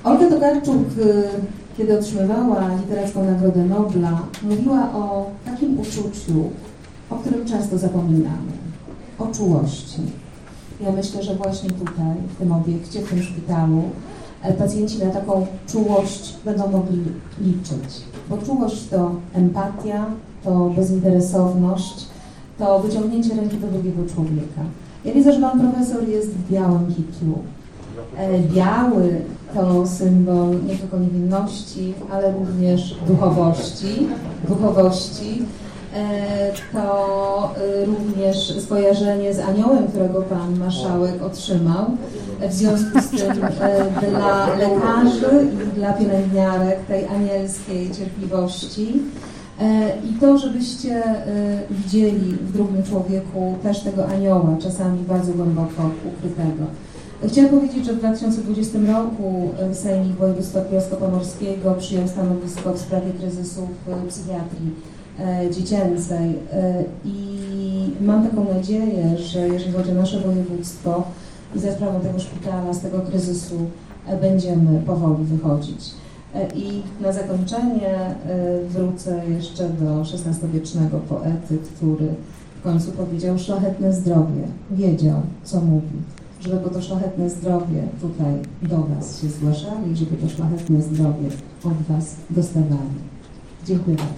Olga Tokarczuk, kiedy otrzymywała Literacką Nagrodę Nobla, mówiła o takim uczuciu, o którym często zapominamy. O czułości. Ja myślę, że właśnie tutaj, w tym obiekcie, w tym szpitalu, pacjenci na taką czułość będą mogli liczyć. Bo czułość to empatia, to bezinteresowność, to wyciągnięcie ręki do drugiego człowieka. Ja widzę, że pan profesor jest w białym kitlu. Biały to symbol nie tylko niewinności, ale również duchowości. To również skojarzenie z aniołem, którego pan marszałek otrzymał. W związku z tym dla lekarzy i dla pielęgniarek tej anielskiej cierpliwości i to, żebyście widzieli w drugim człowieku też tego anioła, czasami bardzo głęboko ukrytego. Chciałam powiedzieć, że w 2020 roku Sejmik Województwa Kujawsko-Pomorskiego przyjął stanowisko w sprawie kryzysu w psychiatrii dziecięcej i mam taką nadzieję, że jeżeli chodzi o nasze województwo i za sprawą tego szpitala, z tego kryzysu będziemy powoli wychodzić. I na zakończenie wrócę jeszcze do XVI-wiecznego poety, który w końcu powiedział: szlachetne zdrowie, wiedział, co mówi, żeby po to szlachetne zdrowie tutaj do Was się zgłaszali, żeby to szlachetne zdrowie od Was dostawali. Dziękuję bardzo.